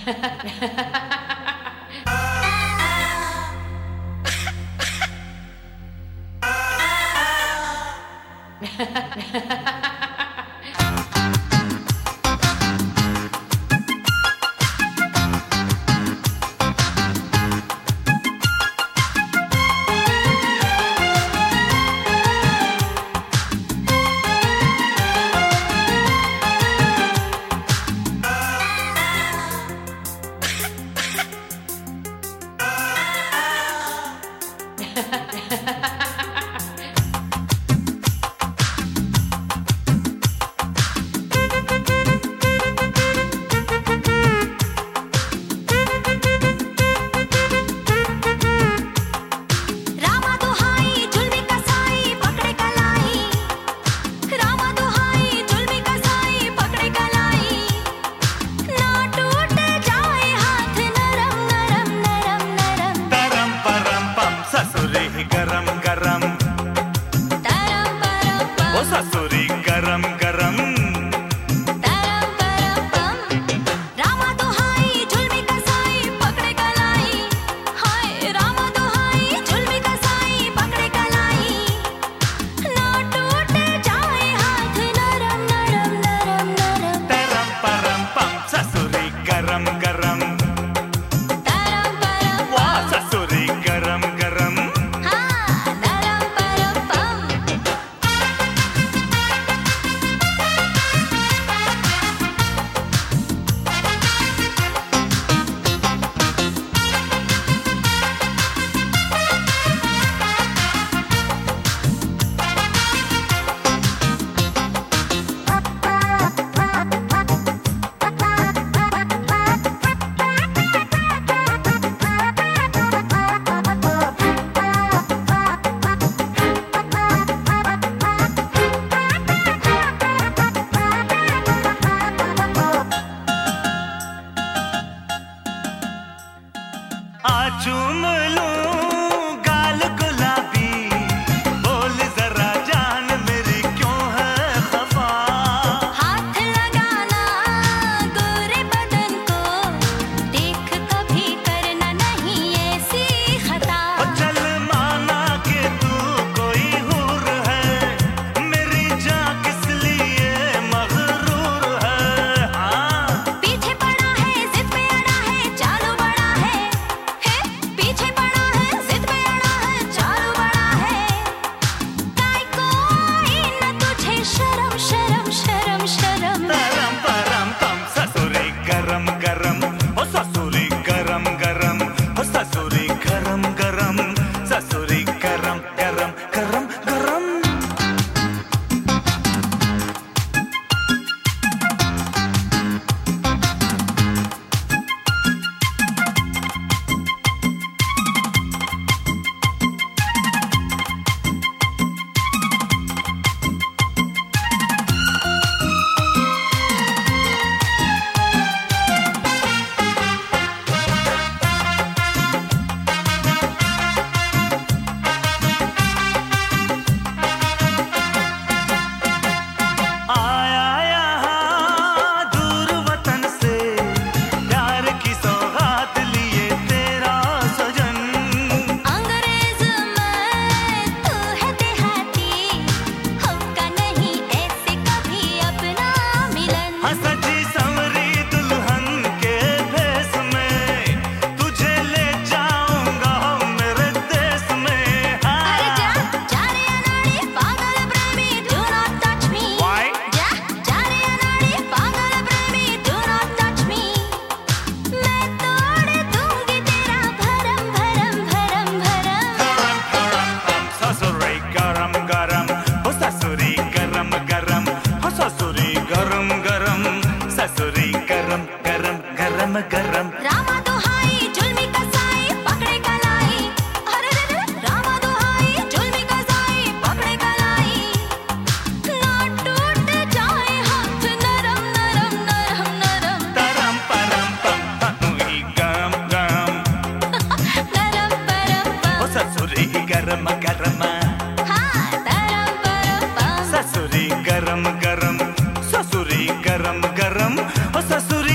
ससुरी गरम गरम रामा दुहाई झुलमी कसाई पकड़े कलाई हाय रामा दुहाई झुलमी कसाई पकड़े कलाई ना टूट जाए हाथ नरम नरम नरम नरम तरम परम पम ससुरी गरम गरम तरम परम वाह ससुरी गरम गरम हाँ तरम परम पम चूम लूं गाल गुलाबी बोल जरा जान मेरी क्यों है खफा हाथ लगाना गोरे बदन को देख कभी करना नहीं ऐसी खता चल माना कि तू कोई हूर है मेरी जान किस लिए मगरूर है हाँ पीछे पड़ा है जिद पे अड़ा है चालू बड़ा है पीछे पड़ा है जिद पे अड़ा है चालू बड़ा है काय कोई न तुझे शर्म शर्म शर्म शर्म तरम परम पम ससुरी गरम गरम ओ ससुरी गरम गरम ओ ससुरी गरम गरम ससुरी गरम गरम गरम गरम गरम रामा दुहाई झुलमी कसाई पकड़े कलाई अरे रे रामा दुहाई झुलमी कसाई पकड़े कलाई ना टूट जाए हाथ नरम नरम नरम नरम तरम परम पम गरम गरम नरम परम पम ओ ससुरी गरम गरम हाँ तरम परम पम ससुरी गरम गरम ससुरी गरम गरम ओ ससुरी